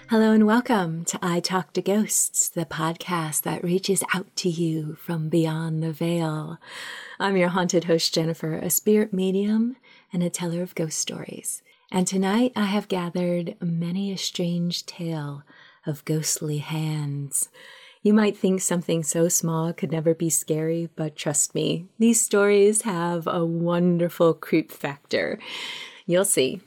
Hello and welcome to I Talk to Ghosts, the podcast that reaches out to you from beyond the veil. I'm your haunted host, Jennifer, a spirit medium and a teller of ghost stories. And tonight I have gathered many a strange tale of ghostly hands. You might think something so small could never be scary, but trust me, these stories have a wonderful creep factor. You'll see.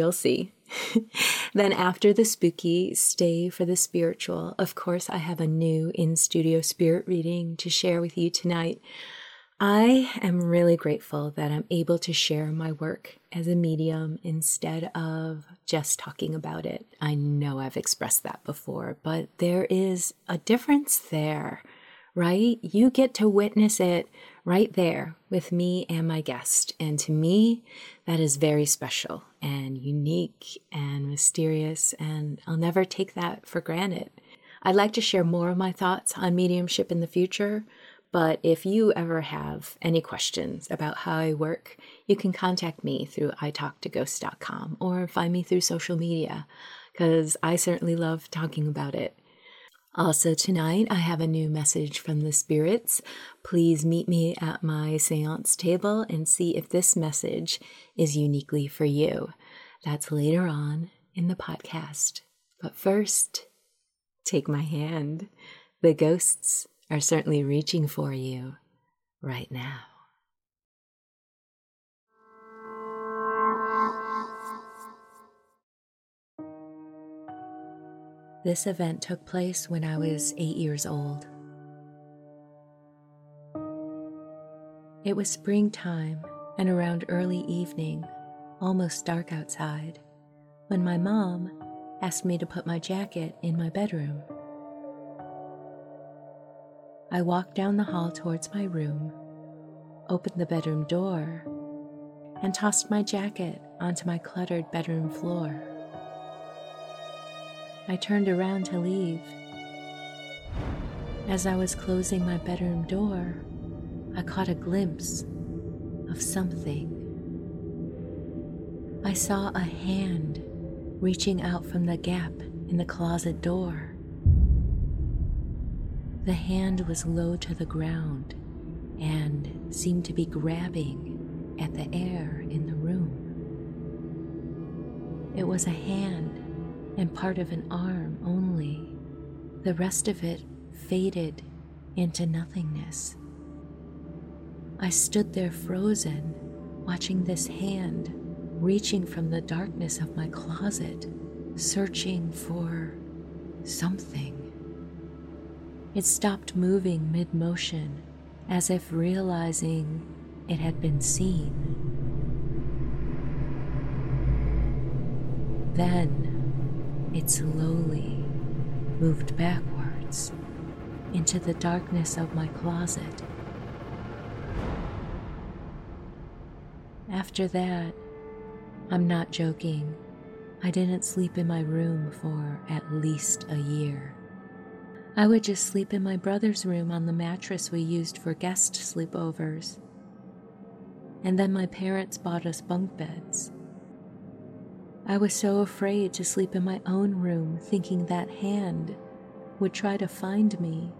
Then after the spooky, stay for the spiritual. Of course, I have a new in-studio spirit reading to share with you tonight. I am really grateful that I'm able to share my work as a medium instead of just talking about it. I know I've expressed that before, but there is a difference there, right? You get to witness it right there with me and my guest. And to me, that is very special and unique and mysterious, and I'll never take that for granted. I'd like to share more of my thoughts on mediumship in the future, but if you ever have any questions about how I work, you can contact me through italktoghosts.com or find me through social media, because I certainly love talking about it. Also tonight, I have a new message from the spirits. Please meet me at my seance table and see if this message is uniquely for you. That's later on in the podcast. But first, take my hand. The ghosts are certainly reaching for you right now. This event took place when I was 8 years old. It was springtime and around early evening, almost dark outside, when my mom asked me to put my jacket in my bedroom. I walked down the hall towards my room, opened the bedroom door, and tossed my jacket onto my cluttered bedroom floor. I turned around to leave. As I was closing my bedroom door, I caught a glimpse of something. I saw a hand reaching out from the gap in the closet door. The hand was low to the ground and seemed to be grabbing at the air in the room. It was a hand and part of an arm only. The rest of it faded into nothingness. I stood there frozen, watching this hand reaching from the darkness of my closet, searching for something. It stopped moving mid-motion, as if realizing it had been seen. Then, it slowly moved backwards into the darkness of my closet. After that, I'm not joking, I didn't sleep in my room for at least a year. I would just sleep in my brother's room on the mattress we used for guest sleepovers. And then my parents bought us bunk beds. I was so afraid to sleep in my own room, thinking that hand would try to find me.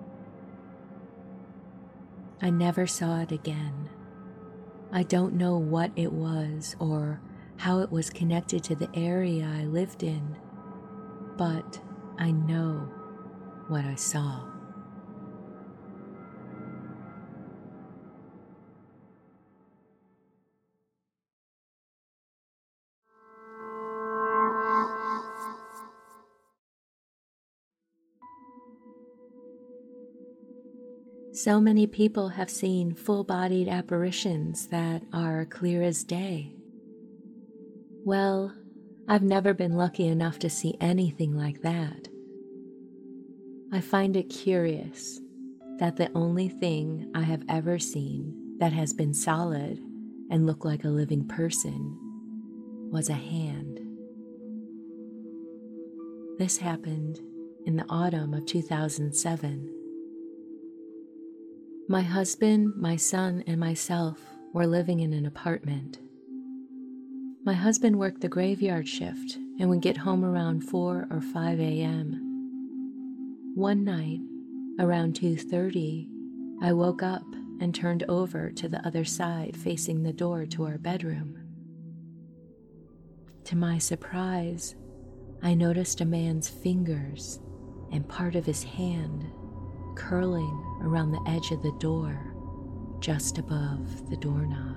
I never saw it again. I don't know what it was or how it was connected to the area I lived in, but I know what I saw. So many people have seen full-bodied apparitions that are clear as day. Well, I've never been lucky enough to see anything like that. I find it curious that the only thing I have ever seen that has been solid and looked like a living person was a hand. This happened in the autumn of 2007. My husband, my son, and myself were living in an apartment. My husband worked the graveyard shift and would get home around 4 or 5 a.m. One night, around 2:30, I woke up and turned over to the other side facing the door to our bedroom. To my surprise, I noticed a man's fingers and part of his hand curling around the edge of the door just above the doorknob,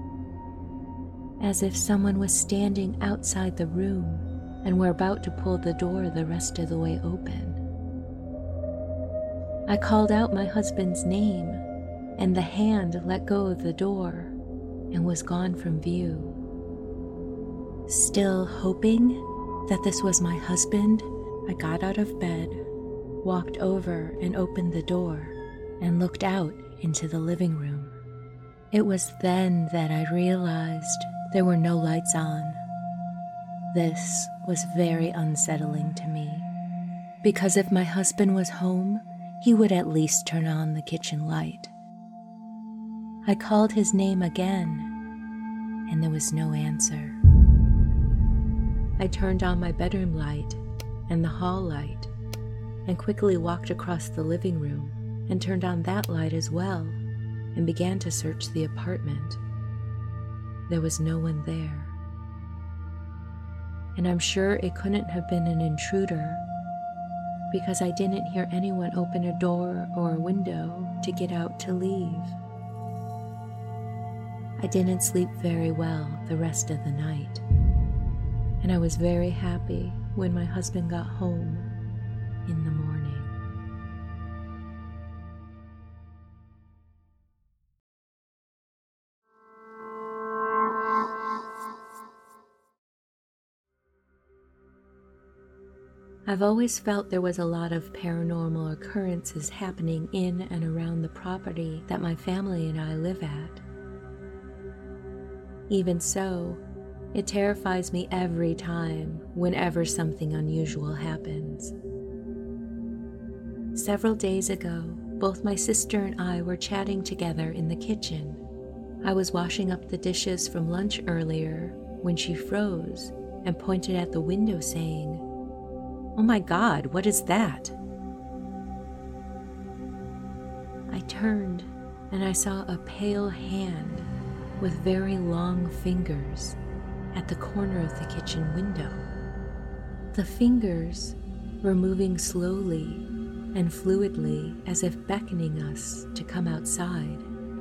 as if someone was standing outside the room and were about to pull the door the rest of the way open. I called out my husband's name, and the hand let go of the door and was gone from view. Still hoping that this was my husband, I got out of bed, walked over and opened the door, and looked out into the living room. It was then that I realized there were no lights on. This was very unsettling to me, because if my husband was home, he would at least turn on the kitchen light. I called his name again, and there was no answer. I turned on my bedroom light and the hall light, and quickly walked across the living room and turned on that light as well, and began to search the apartment. There was no one there. And I'm sure it couldn't have been an intruder, because I didn't hear anyone open a door or a window to get out to leave. I didn't sleep very well the rest of the night, and I was very happy when my husband got home in the morning. I've always felt there was a lot of paranormal occurrences happening in and around the property that my family and I live at. Even so, it terrifies me every time whenever something unusual happens. Several days ago, both my sister and I were chatting together in the kitchen. I was washing up the dishes from lunch earlier when she froze and pointed at the window saying, "Oh my God, what is that?" I turned and I saw a pale hand with very long fingers at the corner of the kitchen window. The fingers were moving slowly and fluidly as if beckoning us to come outside.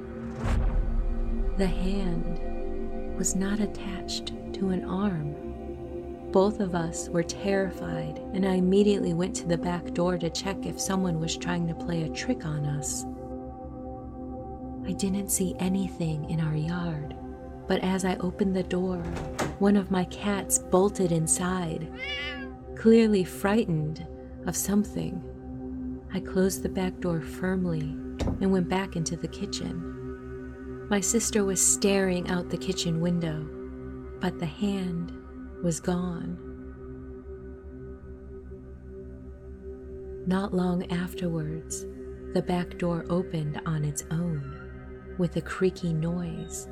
The hand was not attached to an arm. Both of us were terrified, and I immediately went to the back door to check if someone was trying to play a trick on us. I didn't see anything in our yard, but as I opened the door, one of my cats bolted inside, clearly frightened of something. I closed the back door firmly and went back into the kitchen. My sister was staring out the kitchen window, but the hand was gone. Not long afterwards, the back door opened on its own with a creaky noise,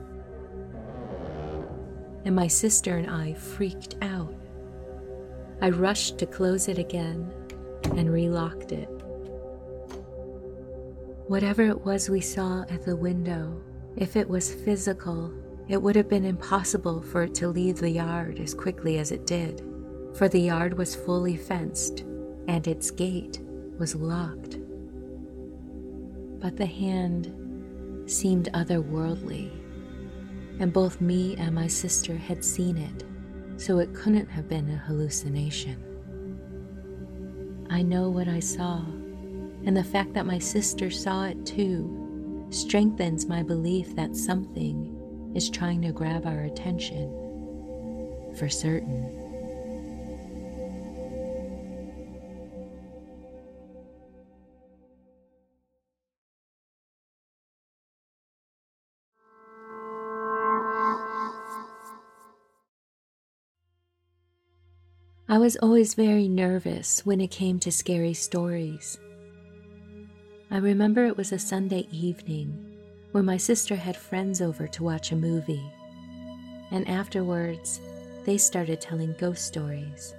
and my sister and I freaked out. I rushed to close it again and relocked it. Whatever it was we saw at the window, if it was physical, it would have been impossible for it to leave the yard as quickly as it did, for the yard was fully fenced and its gate was locked. But the hand seemed otherworldly, and both me and my sister had seen it, so it couldn't have been a hallucination. I know what I saw, and the fact that my sister saw it too strengthens my belief that something is trying to grab our attention, for certain. I was always very nervous when it came to scary stories. I remember it was a Sunday evening when my sister had friends over to watch a movie, and afterwards they started telling ghost stories.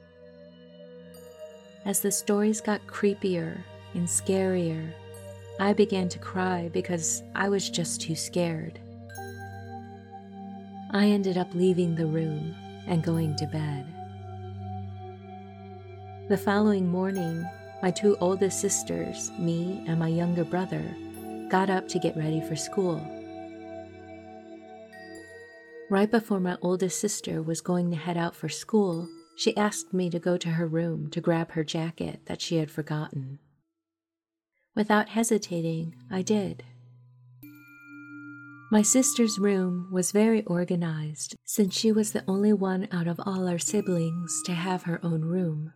As the stories got creepier and scarier, I began to cry because I was just too scared. I ended up leaving the room and going to bed. The following morning, my two oldest sisters, me and my younger brother, got up to get ready for school. Right before my oldest sister was going to head out for school, she asked me to go to her room to grab her jacket that she had forgotten. Without hesitating, I did. My sister's room was very organized since she was the only one out of all our siblings to have her own room.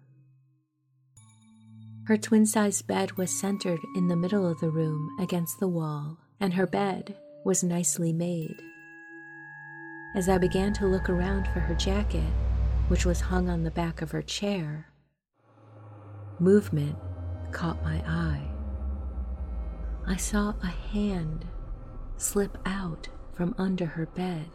Her twin-sized bed was centered in the middle of the room against the wall, and her bed was nicely made. As I began to look around for her jacket, which was hung on the back of her chair, movement caught my eye. I saw a hand slip out from under her bed.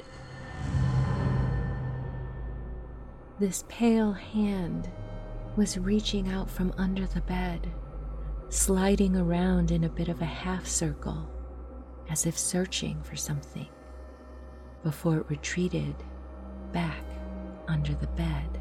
This pale hand was reaching out from under the bed, sliding around in a bit of a half circle, as if searching for something, before it retreated back under the bed.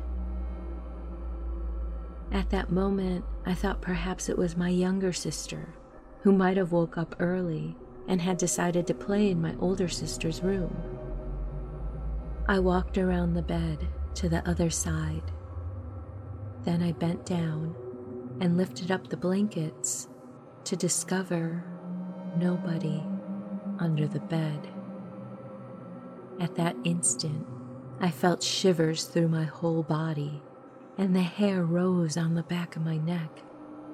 At that moment, I thought perhaps it was my younger sister, who might have woke up early and had decided to play in my older sister's room. I walked around the bed to the other side. Then I bent down and lifted up the blankets to discover nobody under the bed. At that instant, I felt shivers through my whole body, and the hair rose on the back of my neck.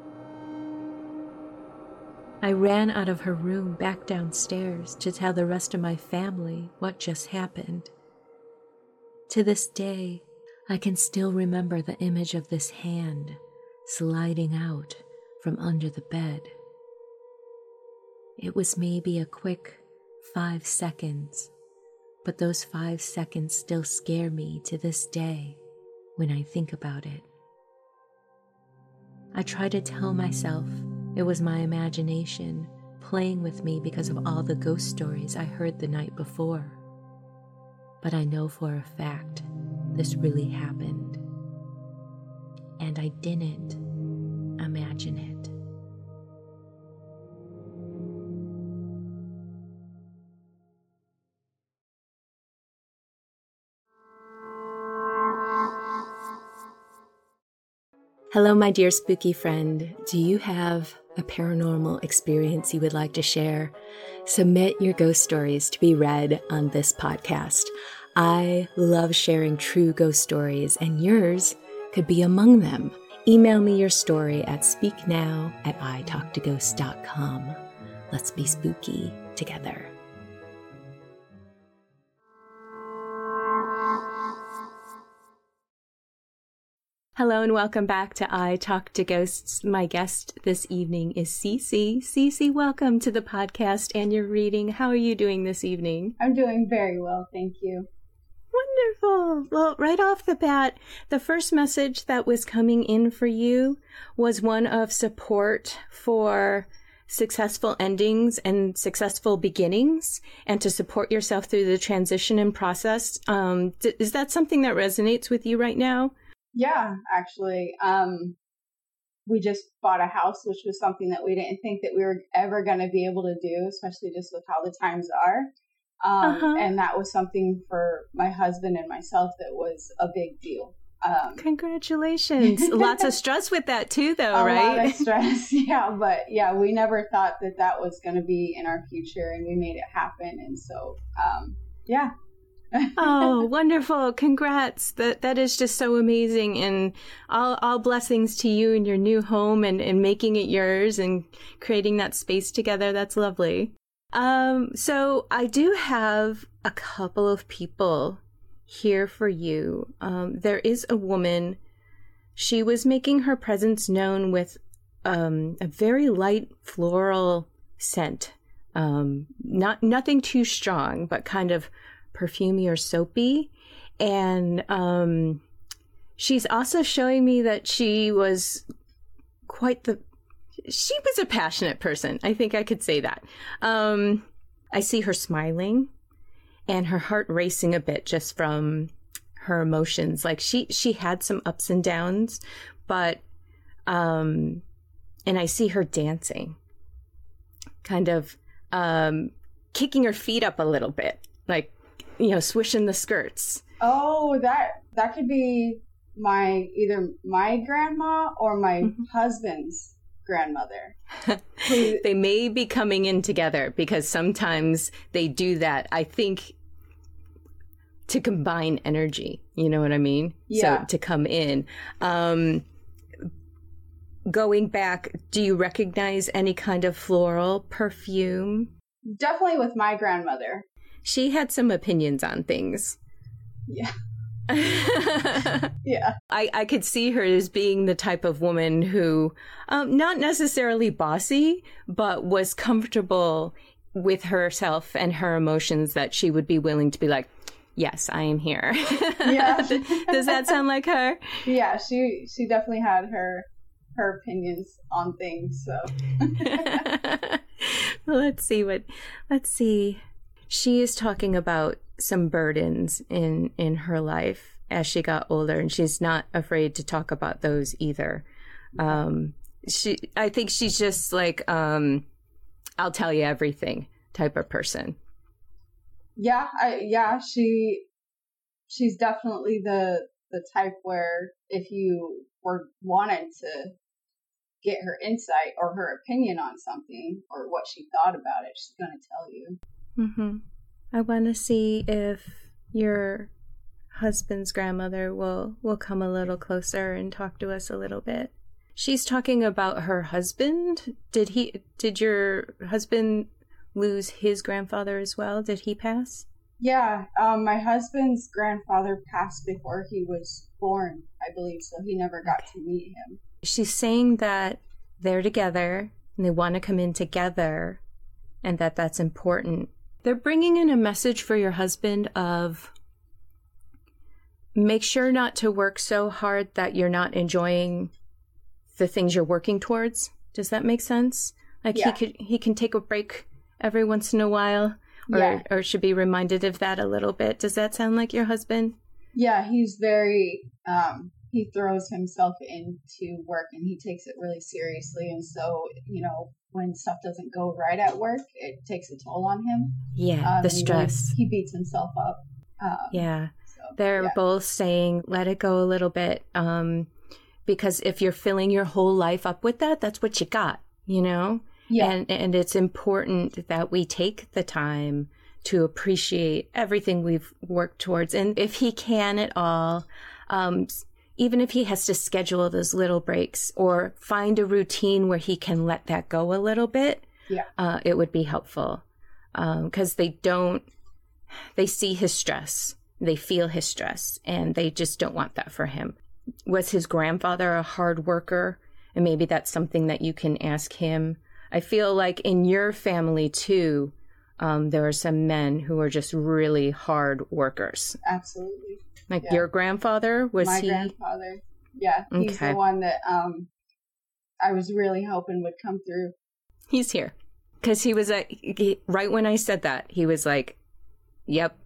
I ran out of her room back downstairs to tell the rest of my family what just happened. To this day, I can still remember the image of this hand sliding out from under the bed. It was maybe a quick 5 seconds, but those 5 seconds still scare me to this day when I think about it. I try to tell myself it was my imagination playing with me because of all the ghost stories I heard the night before. But I know for a fact this really happened, and I didn't imagine it. Hello, my dear spooky friend. Do you have a paranormal experience you would like to share? Submit your ghost stories to be read on this podcast. I love sharing true ghost stories, and yours could be among them. Email me your story at speaknow@italktoghosts.com. Let's be spooky together. Hello and welcome back to I Talk to Ghosts. My guest this evening is Cece. Cece, welcome to the podcast and your reading. How are you doing this evening? I'm doing very well, thank you. Wonderful. Well, right off the bat, the first message that was coming in for you was one of support for successful endings and successful beginnings, and to support yourself through the transition and process. Is that something that resonates with you right now? Yeah, actually. We just bought a house, which was something that we didn't think that we were ever going to be able to do, especially just with how the times are. And that was something for my husband and myself that was a big deal. Congratulations. Lots of stress with that too, though, right? A lot of stress, yeah. But yeah, we never thought that that was going to be in our future, and we made it happen. And so, yeah. Oh, wonderful. Congrats. That is just so amazing. And all blessings to you and your new home and making it yours and creating that space together. That's lovely. So I do have a couple of people here for you. There is a woman. She was making her presence known with a very light floral scent. Nothing too strong, but kind of perfumey or soapy. And she's also showing me that she was a passionate person. I think I could say that. I see her smiling and her heart racing a bit just from her emotions. Like she had some ups and downs, but, and I see her dancing, kind of, kicking her feet up a little bit, like, swishing the skirts. Oh, that could be either my grandma or my husband's grandmother. They may be coming in together because sometimes they do that, I think, to combine energy. You know what I mean? Yeah. So to come in. Going back, do you recognize any kind of floral perfume? Definitely with my grandmother. She had some opinions on things. Yeah. Yeah. I could see her as being the type of woman who, not necessarily bossy, but was comfortable with herself and her emotions, that she would be willing to be like, yes, I am here. Yeah. Does that sound like her? Yeah, she definitely had her opinions on things, so. Well, let's see. She is talking about some burdens in her life as she got older, and she's not afraid to talk about those either. I think she's just like, I'll tell you everything type of person. Yeah, she's definitely the type where if you wanted to get her insight or her opinion on something or what she thought about it, she's going to tell you. Mm-hmm. I want to see if your husband's grandmother will come a little closer and talk to us a little bit. She's talking about her husband. Did your husband lose his grandfather as well? Did he pass? Yeah, my husband's grandfather passed before he was born, I believe, so he never got to meet him. She's saying that they're together and they want to come in together and that's important. They're bringing in a message for your husband of make sure not to work so hard that you're not enjoying the things you're working towards. Does that make sense? Like yeah. he can take a break every once in a while or should be reminded of that a little bit. Does that sound like your husband? Yeah, he's very, he throws himself into work and he takes it really seriously. And so, when stuff doesn't go right at work, it takes a toll on him. Yeah, the stress. He beats himself up. They're both saying, let it go a little bit. Because if you're filling your whole life up with that, that's what you got, Yeah. And it's important that we take the time to appreciate everything we've worked towards. And if he can at all, even if he has to schedule those little breaks or find a routine where he can let that go a little bit, it would be helpful. Because they see his stress, they feel his stress, and they just don't want that for him. Was his grandfather a hard worker? And maybe that's something that you can ask him. I feel like in your family too, there are some men who are just really hard workers. Absolutely. Like your grandfather, was my he? My grandfather. Yeah, he's the one that I was really hoping would come through. He's here. Because he was right when I said that, he was like, yep.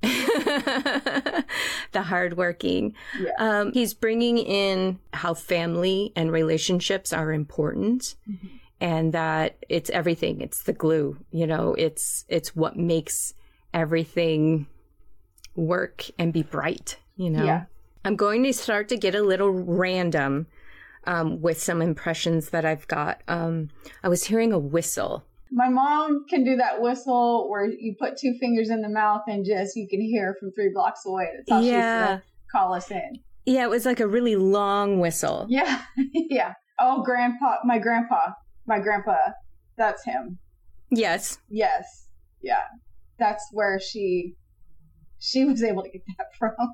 The hardworking. Yeah. He's bringing in how family and relationships are important. Mm-hmm. And that it's everything. It's the glue, it's what makes everything work and be bright, Yeah. I'm going to start to get a little random with some impressions that I've got. I was hearing a whistle. My mom can do that whistle where you put two fingers in the mouth and you can hear from 3 blocks away. That's how she used to call us in. Yeah, it was like a really long whistle. Yeah, yeah. Oh, my grandpa, that's him. Yes. Yeah. That's where she was able to get that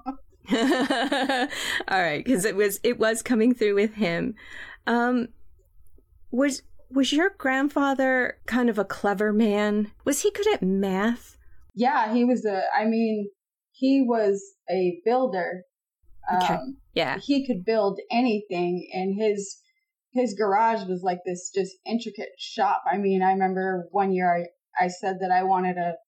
from. All right, because it was coming through with him. Was your grandfather kind of a clever man? Was he good at math? Yeah, he was he was a builder. Okay. Yeah. He could build anything, and his garage was like this just intricate shop. I mean, I remember one year I said that I wanted a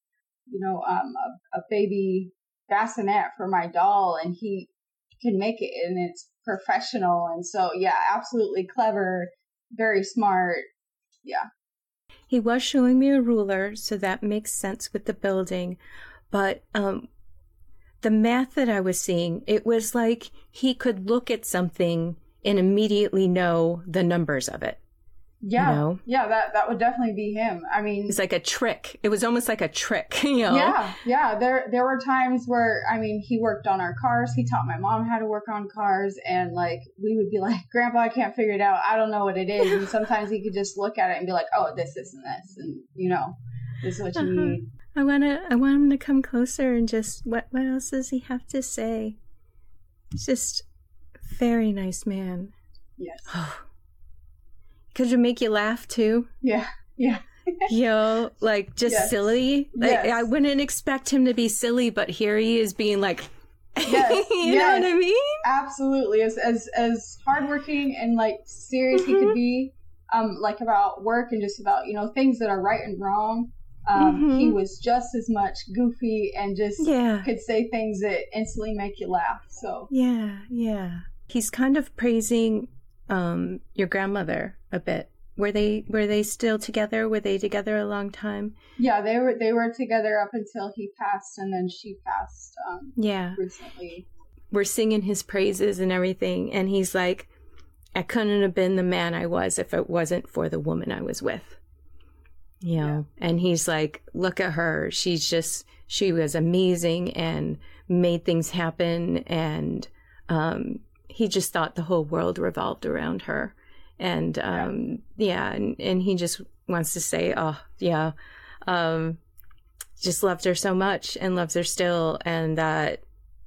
baby bassinet for my doll, and he can make it, and it's professional. And so, yeah, absolutely clever, very smart. Yeah. He was showing me a ruler, so that makes sense with the building. But the math that I was seeing, it was like he could look at something and immediately know the numbers of it. Yeah. You know? Yeah, that would definitely be him. I mean, it's like a trick. It was almost like a trick, you know? Yeah. Yeah. There were times where, I mean, he worked on our cars. He taught my mom how to work on cars. And like, we would be like, Grandpa, I can't figure it out. I don't know what it is. And sometimes he could just look at it and be like, oh, this and this. And, you know, this is what you need. I want him to come closer and just, what else does he have to say? He's just a very nice man. Yes. Could it make you laugh too? Yeah. Yeah. Yo, like just silly. Like, yes. I wouldn't expect him to be silly, but here he is being like, yes. you know what I mean? Absolutely. As hardworking and like serious he could be, like about work and just about, you know, things that are right and wrong. He was just as much goofy and just could say things that instantly make you laugh. So yeah. He's kind of praising your grandmother a bit. Were they still together? Were they together a long time? Yeah, they were together up until he passed, and then she passed recently. We're singing his praises and everything, and he's like, I couldn't have been the man I was if it wasn't for the woman I was with. You know, and he's like, look at her. She was amazing and made things happen. And he just thought the whole world revolved around her. And and he just wants to say, just loved her so much and loves her still. And that,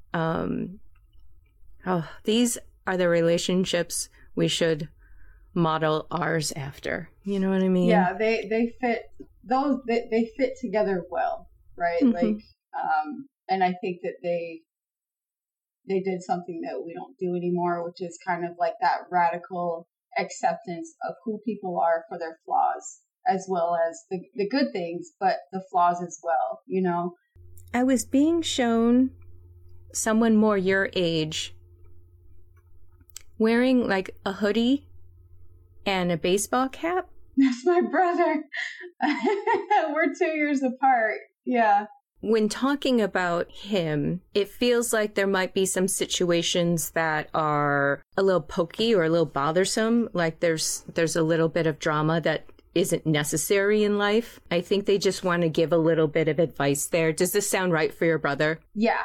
these are the relationships we should model ours after. You know what I mean? Yeah, they fit they fit together well, right? Like and I think that they did something that we don't do anymore, which is kind of like that radical acceptance of who people are for their flaws, as well as the good things, but the flaws as well, you know? I was being shown someone more your age wearing like a hoodie and a baseball cap. That's my brother. We're 2 years apart. Yeah. When talking about him, it feels like there might be some situations that are a little pokey or a little bothersome. Like there's a little bit of drama that isn't necessary in life. I think they just want to give a little bit of advice there. Does this sound right for your brother? Yeah.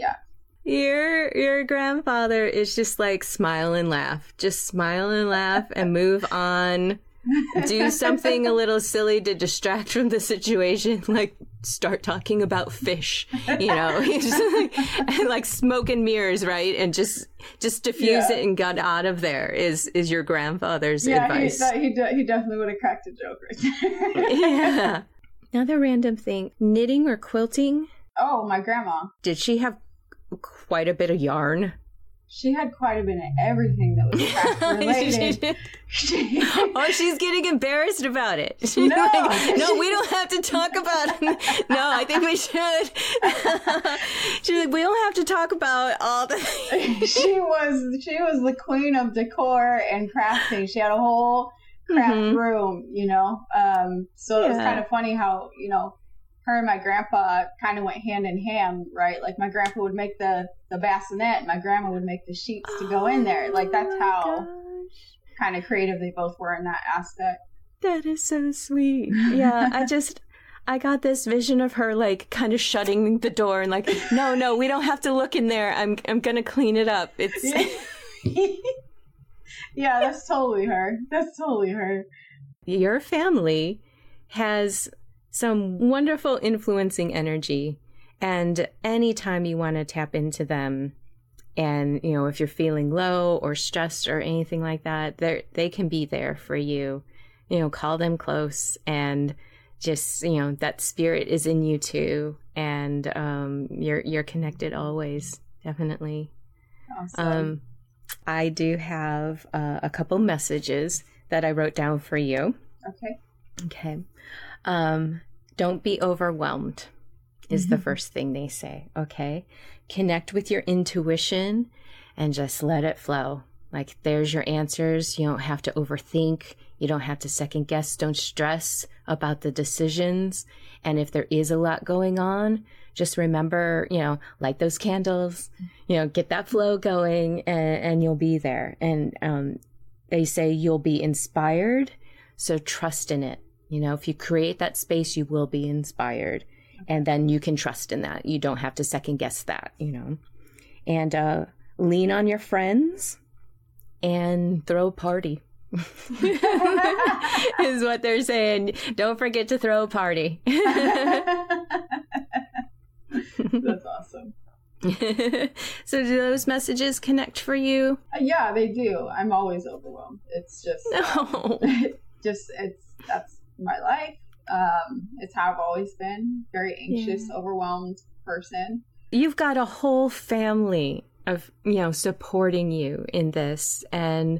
Your grandfather is just like smile and laugh. Just smile and laugh and move on. Do something a little silly to distract from the situation, like start talking about fish, you know, and like smoke and mirrors, right? And just diffuse it and get out of there is your grandfather's advice. He definitely would have cracked a joke right there. Yeah. Another random thing, knitting or quilting? Oh, my grandma. Did she have quite a bit of yarn? She had quite a bit of everything that was craft related. She's getting embarrassed about it. No, like, no, we don't have to talk about it. No, I think we should. She's like, we don't have to talk about all the things. She was the queen of decor and crafting. She had a whole craft room, you know. So it was kind of funny how, you know, her and my grandpa kind of went hand in hand, right? Like my grandpa would make the bassinet, and my grandma would make the sheets to go in there. Like that's how kind of creative they both were in that aspect. That is so sweet. Yeah, I got this vision of her like kind of shutting the door and like, no, we don't have to look in there. I'm gonna clean it up. It's yeah, that's totally her. Your family has some wonderful influencing energy, and anytime you want to tap into them, and you know, if you're feeling low or stressed or anything like that, they can be there for you. You know, call them close and just, that spirit is in you too. And you're connected always. Definitely. Awesome. I do have a couple messages that I wrote down for you. Okay. Don't be overwhelmed is the first thing they say. Okay. Connect with your intuition and just let it flow. Like, there's your answers. You don't have to overthink. You don't have to second guess. Don't stress about the decisions. And if there is a lot going on, just remember, light those candles, get that flow going, and you'll be there. And they say you'll be inspired. So trust in it. If you create that space, you will be inspired. And then you can trust in that. You don't have to second guess that, And lean on your friends and throw a party. Is what they're saying. Don't forget to throw a party. That's awesome. So do those messages connect for you? Yeah, they do. I'm always overwhelmed. It's just, that's my life. It's how I've always been. Very anxious, overwhelmed person. You've got a whole family of, supporting you in this. And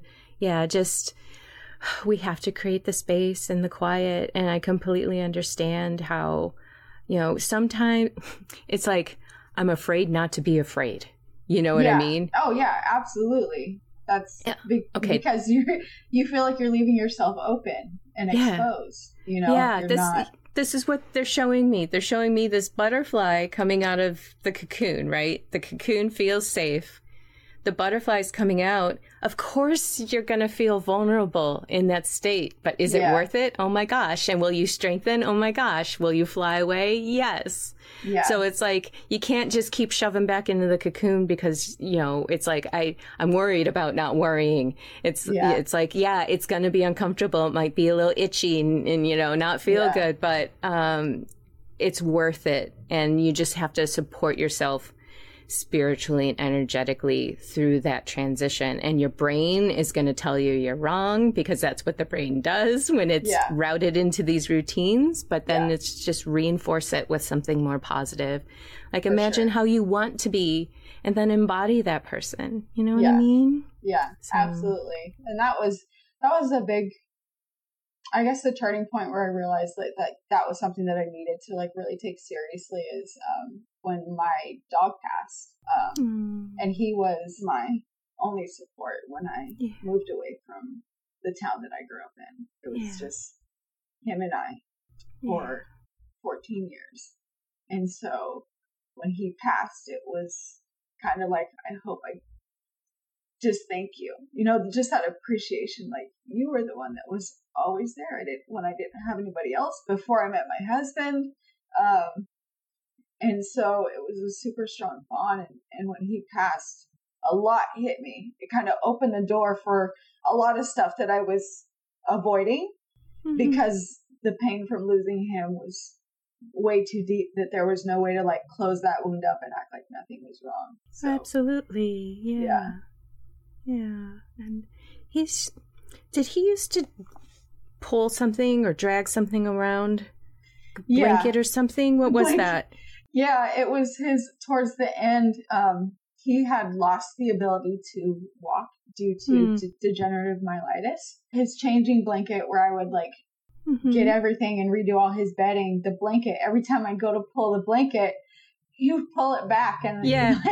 we have to create the space and the quiet. And I completely understand how, sometimes it's like, I'm afraid not to be afraid. You know what I mean? Oh yeah, absolutely. That's because you feel like you're leaving yourself open and exposed. This is what they're showing me. They're showing me this butterfly coming out of the cocoon, right? The cocoon feels safe. The butterfly's coming out. Of course, you're going to feel vulnerable in that state, but is it worth it? Oh my gosh. And will you strengthen? Oh my gosh. Will you fly away? Yes. Yeah. So it's like, you can't just keep shoving back into the cocoon because, it's like, I'm worried about not worrying. It's like, it's going to be uncomfortable. It might be a little itchy and not feel good, but, it's worth it. And you just have to support yourself spiritually and energetically through that transition. And your brain is going to tell you you're wrong because that's what the brain does when it's routed into these routines. But then it's just reinforce it with something more positive. Like imagine how you want to be and then embody that person. You know what I mean? Yeah, absolutely. And that was a big, I guess, the turning point where I realized that was something that I needed to really take seriously is when my dog passed. And he was my only support when I moved away from the town that I grew up in. It was just him and I for 14 years. And so when he passed, it was kind of like, I hope I just thank you. Just that appreciation, like you were the one that was always there when I didn't have anybody else before I met my husband. And so it was a super strong bond. And when he passed, a lot hit me. It kind of opened the door for a lot of stuff that I was avoiding because the pain from losing him was way too deep that there was no way to close that wound up and act like nothing was wrong. So, absolutely. Yeah. And did he used to pull something or drag something around? A blanket or something? What was that? Yeah, it was towards the end, he had lost the ability to walk due to degenerative myelitis. His changing blanket where I would get everything and redo all his bedding, the blanket, every time I go to pull the blanket, he would pull it back. And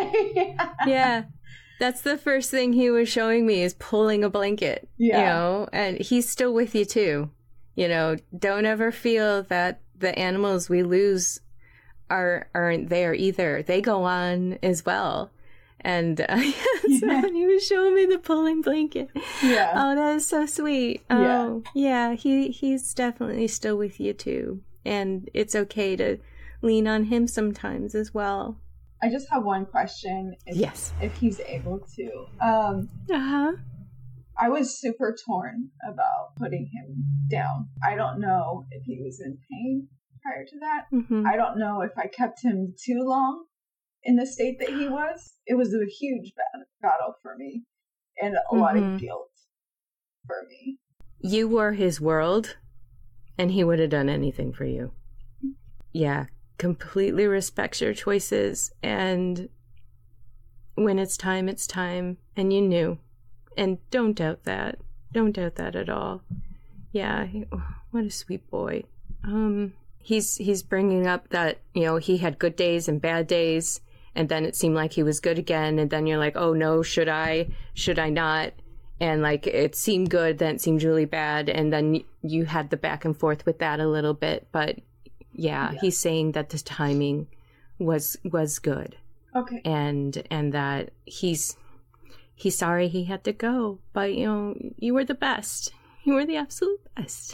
That's the first thing he was showing me is pulling a blanket, and he's still with you too. Don't ever feel that the animals we lose aren't there either. They go on as well. And so when he was showing me the pulling blanket, oh, that is so sweet. Oh, he's definitely still with you too. And it's okay to lean on him sometimes as well. I just have one question. If he's able to. I was super torn about putting him down. I don't know if he was in pain prior to that. I don't know if I kept him too long in the state that he was. It was a huge battle for me and a lot of guilt for me. You were his world and he would have done anything for you. Yeah, completely respects your choices, and when it's time, and you knew. And don't doubt that. Don't doubt that at all. Yeah, what a sweet boy. He's bringing up that, he had good days and bad days, and then it seemed like he was good again, and then you're like, oh no, should I not? And like, it seemed good, then it seemed really bad, and then you had the back and forth with that a little bit, but yeah. He's saying that the timing was good. Okay. And that he's sorry he had to go, but you were the best. You were the absolute best.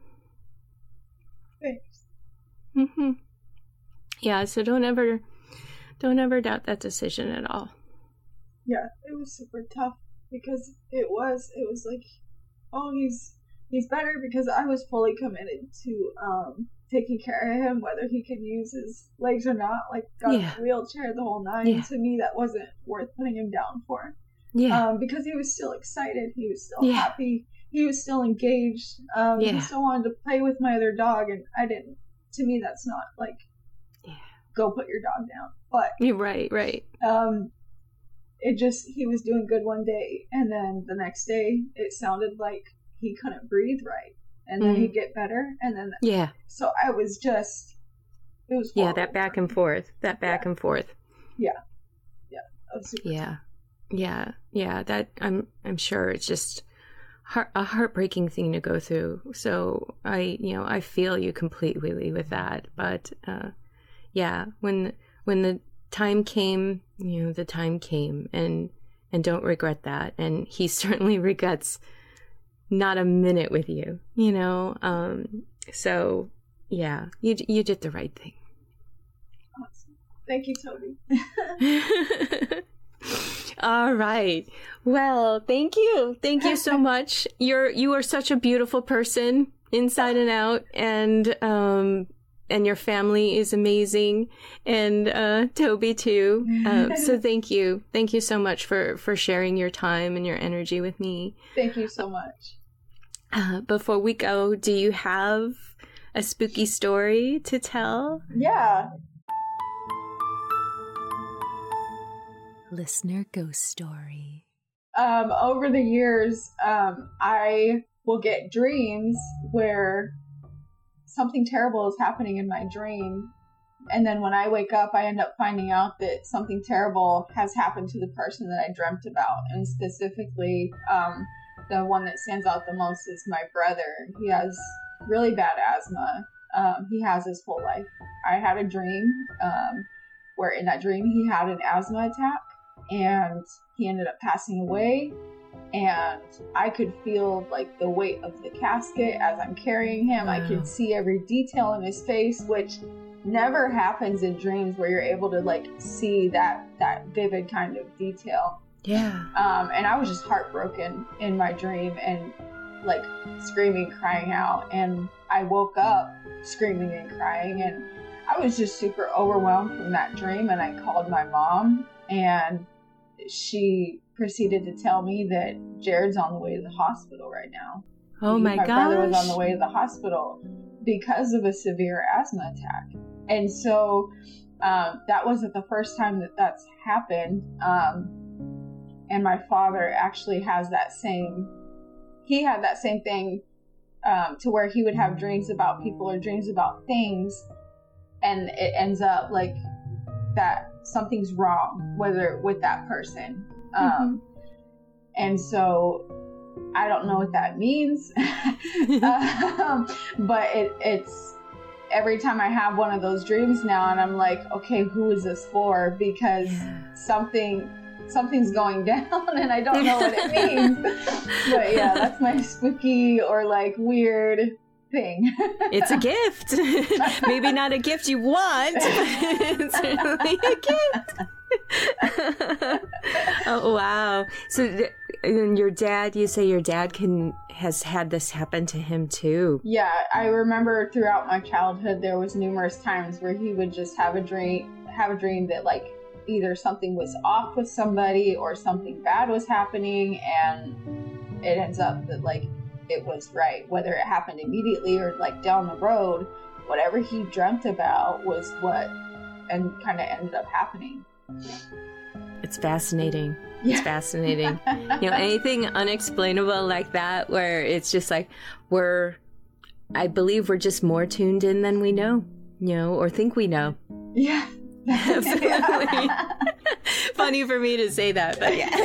Thanks. Mm-hmm. Yeah, so don't ever doubt that decision at all. Yeah, it was super tough because it was like, oh, he's better, because I was fully committed to taking care of him, whether he could use his legs or not, like got in a wheelchair, the whole nine. Yeah. To me, that wasn't worth putting him down for. Yeah. Because he was still excited, he was still happy, he was still engaged, he still wanted to play with my other dog, and I didn't. To me, that's not like, go put your dog down. But you're right. It just, he was doing good one day, and then the next day it sounded like he couldn't breathe right, and then he'd get better, and then so I was just, it was horrible. That back and forth, and forth. Yeah, that was super tough. That I'm sure it's just a heartbreaking thing to go through. So I feel you completely with that. But when the time came, the time came, and don't regret that. And he certainly regrets not a minute with you. So yeah, you did the right thing. Awesome. Thank you, Toby. All right. Well, thank you. Thank you so much. You are such a beautiful person inside and out, and your family is amazing, and Toby too. So thank you. Thank you so much for sharing your time and your energy with me. Thank you so much. Before we go, do you have a spooky story to tell? Yeah. Listener ghost story. Over the years, I will get dreams where something terrible is happening in my dream, and then when I wake up, I end up finding out that something terrible has happened to the person that I dreamt about. And specifically, the one that stands out the most is my brother. He has really bad asthma. He has his whole life. I had a dream where in that dream he had an asthma attack, and he ended up passing away, and I could feel like the weight of the casket as I'm carrying him. Wow. I could see every detail in his face, which never happens in dreams, where you're able to like see that vivid kind of detail. Yeah. And I was just heartbroken in my dream, and like screaming, crying out, and I woke up screaming and crying, and I was just super overwhelmed from that dream. And I called my mom, and she proceeded to tell me that Jared's on the way to the hospital right now. Oh my gosh. My brother was on the way to the hospital because of a severe asthma attack. And so that wasn't the first time that that's happened. And my father actually has he had that same thing, to where he would have dreams about people or dreams about things, and it ends up like that something's wrong, whether with that person. And so I don't know what that means, but it's every time I have one of those dreams now, and I'm like, okay, who is this for? Because something's going down, and I don't know what it means. But yeah, that's my spooky or like weird thing. It's a gift. Maybe not a gift you want, but it's certainly a gift. Oh wow! So, your dad? You say your dad has had this happen to him too? Yeah, I remember throughout my childhood there was numerous times where he would just have a dream that like either something was off with somebody or something bad was happening, and it ends up that like it was right. Whether it happened immediately or like down the road, whatever he dreamt about was what and kind of ended up happening. It's fascinating. Yeah. It's fascinating. Anything unexplainable like that, where it's just like I believe we're just more tuned in than we know, or think we know. Yeah. Absolutely. Funny for me to say that, but yeah.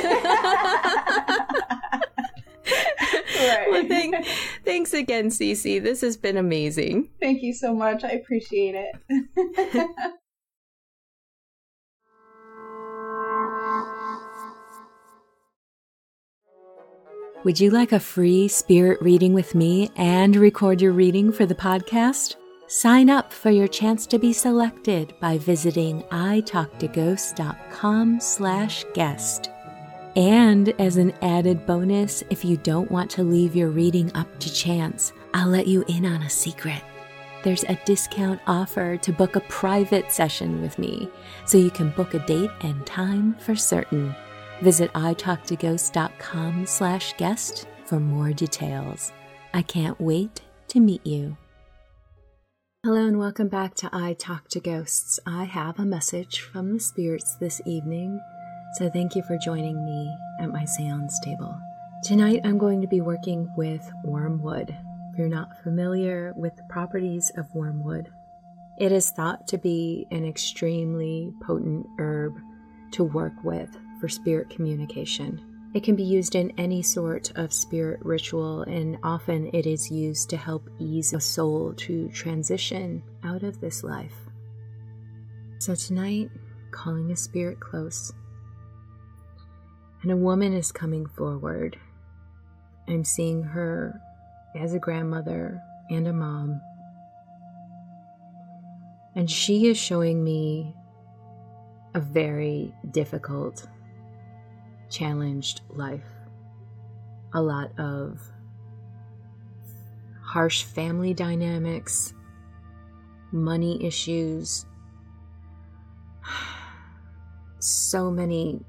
Right. Well, thanks again, Cece. This has been amazing. Thank you so much. I appreciate it. Would you like a free spirit reading with me and record your reading for the podcast? Sign up for your chance to be selected by visiting italktoghosts.com/guest. And as an added bonus, if you don't want to leave your reading up to chance, I'll let you in on a secret. There's a discount offer to book a private session with me, so you can book a date and time for certain. Visit italktoghosts.com/guest for more details. I can't wait to meet you. Hello and welcome back to I Talk to Ghosts. I have a message from the spirits this evening, so thank you for joining me at my seance table. Tonight I'm going to be working with wormwood. If you're not familiar with the properties of wormwood, it is thought to be an extremely potent herb to work with for spirit communication. It can be used in any sort of spirit ritual, and often it is used to help ease a soul to transition out of this life. So tonight, calling a spirit close, and a woman is coming forward. I'm seeing her as a grandmother and a mom, and she is showing me a very difficult, challenged life. A lot of harsh family dynamics, money issues, so many.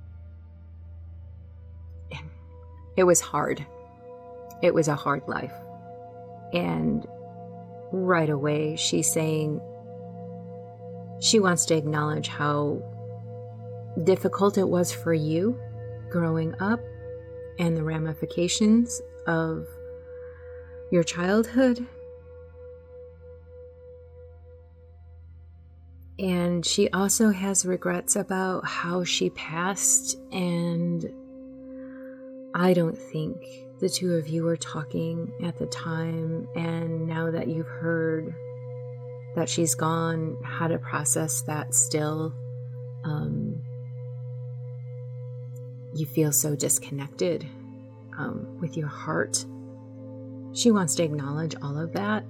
It was hard. It was a hard life. And right away, she's saying she wants to acknowledge how difficult it was for you growing up and the ramifications of your childhood. And she also has regrets about how she passed, and I don't think the two of you were talking at the time, and now that you've heard that she's gone, how to process that still. You feel so disconnected with your heart. She wants to acknowledge all of that,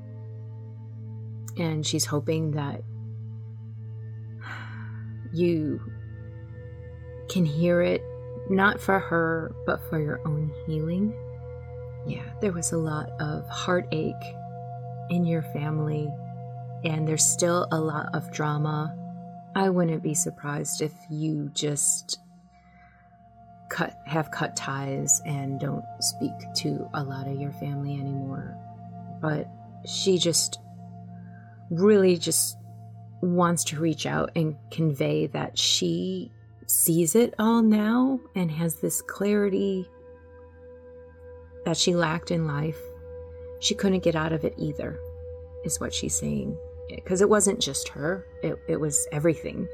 and she's hoping that you can hear it, not for her, but for your own healing. Yeah, there was a lot of heartache in your family, and there's still a lot of drama. I wouldn't be surprised if you just have cut ties and don't speak to a lot of your family anymore. But she just really just wants to reach out and convey that she sees it all now and has this clarity that she lacked in life. She couldn't get out of it either, is what she's saying. Because it wasn't just her, it was everything.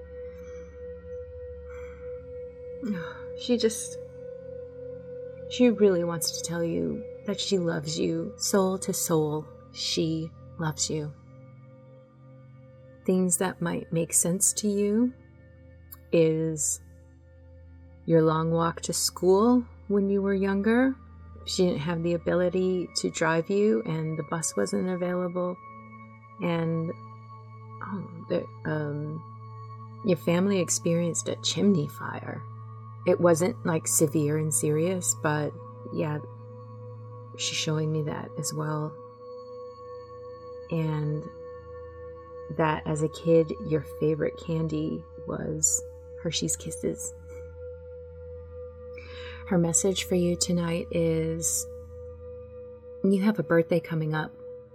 She really wants to tell you that she loves you, soul to soul. She loves you. Things that might make sense to you is your long walk to school when you were younger. She didn't have the ability to drive you and the bus wasn't available. And your family experienced a chimney fire. It wasn't like severe and serious, but yeah, she's showing me that as well. And that as a kid, your favorite candy was Hershey's Kisses. Her message for you tonight is you have a birthday coming up,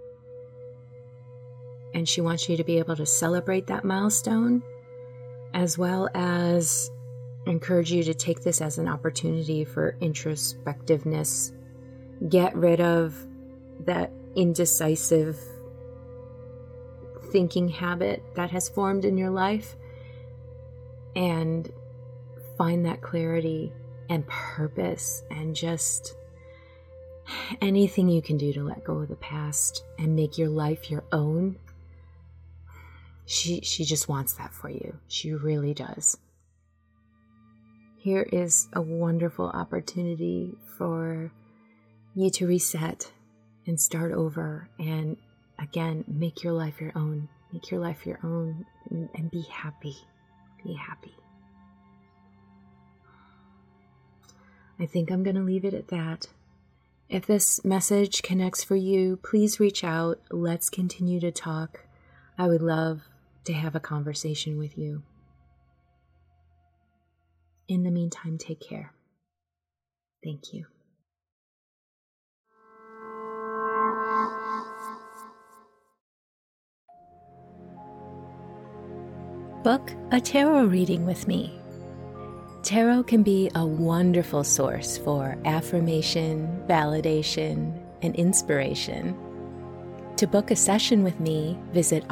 and she wants you to be able to celebrate that milestone, as well as encourage you to take this as an opportunity for introspectiveness. Get rid of that indecisive thinking habit that has formed in your life, and find that clarity and purpose, and just anything you can do to let go of the past and make your life your own. She just wants that for you. She really does. Here is a wonderful opportunity for you to reset and start over, and again, make your life your own. Make your life your own, and be happy. Be happy. I think I'm going to leave it at that. If this message connects for you, please reach out. Let's continue to talk. I would love to have a conversation with you. In the meantime, take care. Thank you. Book a tarot reading with me. Tarot can be a wonderful source for affirmation, validation, and inspiration. To book a session with me, visit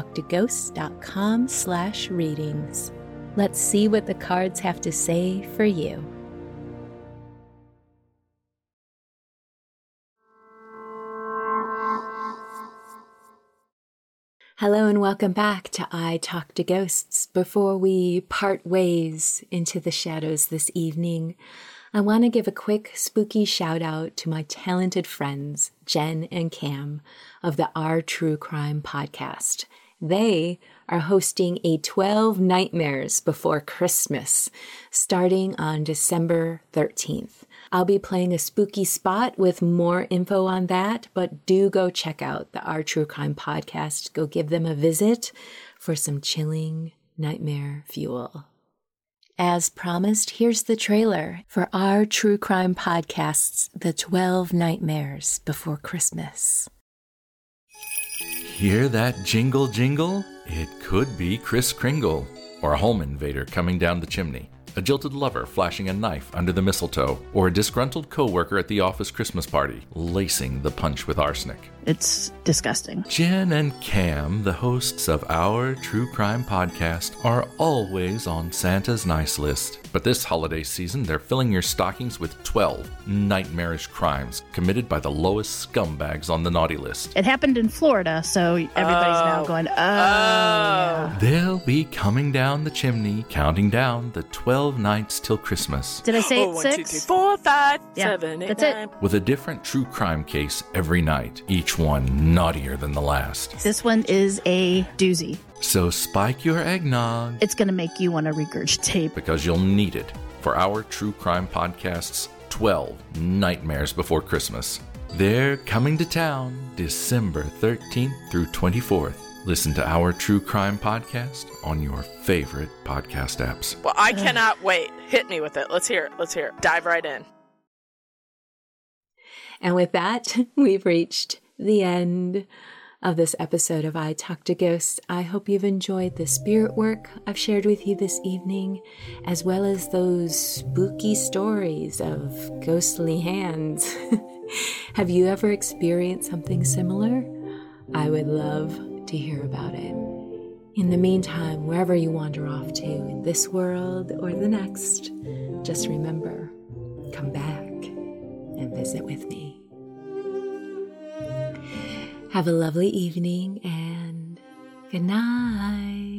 italktoghosts.com/readings. Let's see what the cards have to say for you. Hello and welcome back to I Talk to Ghosts. Before we part ways into the shadows this evening, I want to give a quick spooky shout out to my talented friends, Jen and Cam of the Our True Crime podcast. They are hosting a 12 Nightmares Before Christmas starting on December 13th. I'll be playing a spooky spot with more info on that, but do go check out the Our True Crime podcast. Go give them a visit for some chilling nightmare fuel. As promised, here's the trailer for Our True Crime podcast's The 12 Nightmares Before Christmas. Hear that jingle jingle? It could be Kris Kringle, or a home invader coming down the chimney, a jilted lover flashing a knife under the mistletoe, or a disgruntled coworker at the office Christmas party, lacing the punch with arsenic. It's disgusting. Jen and Cam, the hosts of Our True Crime podcast, are always on Santa's nice list. But this holiday season, they're filling your stockings with 12 nightmarish crimes committed by the lowest scumbags on the naughty list. It happened in Florida, so everybody's now going, yeah. They'll be coming down the chimney, counting down the 12 nights till Christmas. Did I say it 1, 6? 2, 3, 4, 5, Yeah, 7, 8, that's 9. it. With a different true crime case every night, each one naughtier than the last. This one is a doozy. So spike your eggnog, It's going to make you want to regurgitate. because you'll need it for Our True Crime podcast's 12 Nightmares Before Christmas. They're coming to town December 13th through 24th. Listen to Our True Crime podcast on your favorite podcast apps. Well, I cannot wait. Hit me with it. Let's hear it. Let's hear it. Dive right in. And with that, we've reached the end of this episode of I Talk to Ghosts. I hope you've enjoyed the spirit work I've shared with you this evening, as well as those spooky stories of ghostly hands. Have you ever experienced something similar? I would love to hear about it. In the meantime, wherever you wander off to in this world or the next, just remember, come back and visit with me. Have a lovely evening and good night.